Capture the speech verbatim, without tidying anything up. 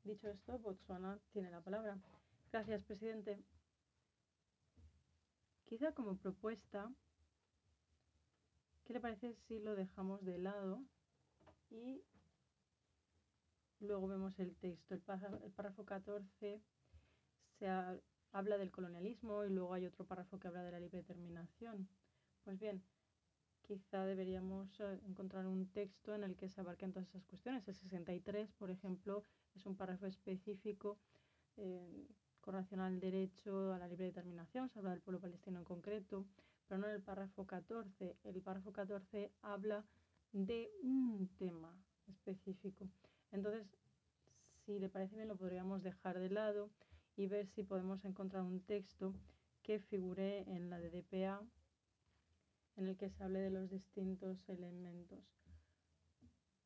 Dicho esto, Botsuana tiene la palabra. Gracias, presidente. Quizá como propuesta, ¿qué le parece si lo dejamos de lado y luego vemos el texto? El párrafo, el párrafo catorce se ha, habla del colonialismo y luego hay otro párrafo que habla de la libre determinación. Pues bien, quizá deberíamos encontrar un texto en el que se abarquen todas esas cuestiones. El sesenta y tres, por ejemplo, es un párrafo específico eh, con relación al derecho a la libre determinación, se habla del pueblo palestino en concreto, pero no en el párrafo catorce. El párrafo catorce habla de un tema específico. Entonces, si le parece bien, lo podríamos dejar de lado y ver si podemos encontrar un texto que figure en la D D P A en el que se hable de los distintos elementos.